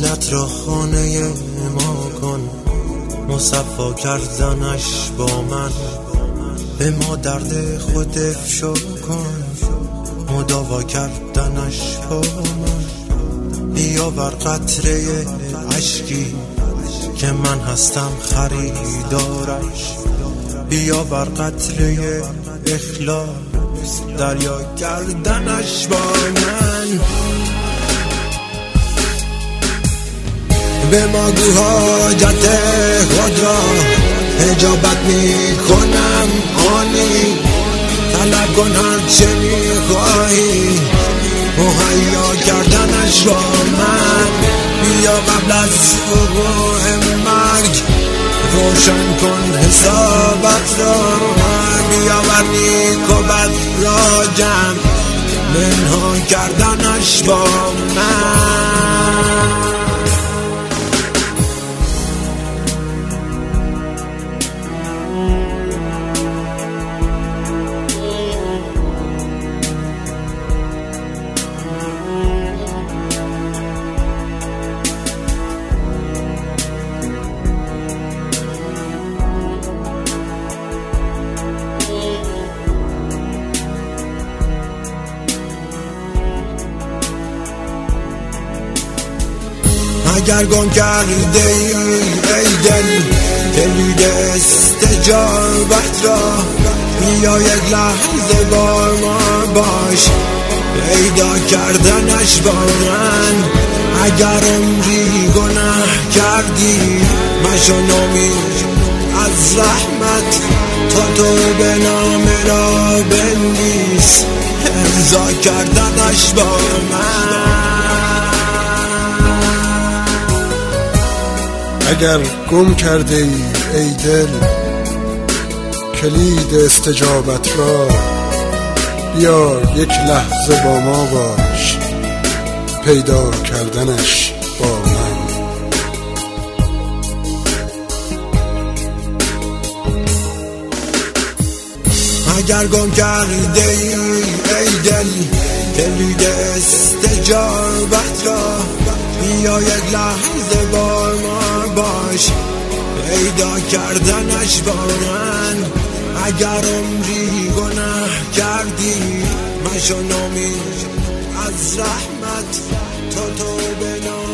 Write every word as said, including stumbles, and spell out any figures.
دلت را خانه ما کن، مصفا کردنش با من، به ما درد خود افشا کن، مداوا کردنش با من. بیاور قطره عشقی که من هستم خریدارش، بیاور قطره اخلاص دریا کردنش با من. به ما گو حاجت خود را اجابت می کنم آنی، طلب کن هر چه می خواهی مهیا کردنش با من. بیا قبل از وقوع مرگ روشن کن حسابت را، بیاور نیک و بد را جمع منها کردنش با من. اگر گم کرده ای دل کلید استجابت را، بیا یک لحظه با ما باش پیدا کردنش با من. اگر عمری گناه کردی مشو نومید از رحمت، تا تو به نام را بنویس امضا کردنش با من. اگر گم کرده ای ای دل کلید استجابت را، بیا یک لحظه با ما باش پیدا کردنش با من. اگر گم کرده ای ای دل کلید استجابت را، بیا یک لحظه با ما باش پیدا کردنش با من. اگر عمری گناه کردی مشو نومید از رحمت، تا تو به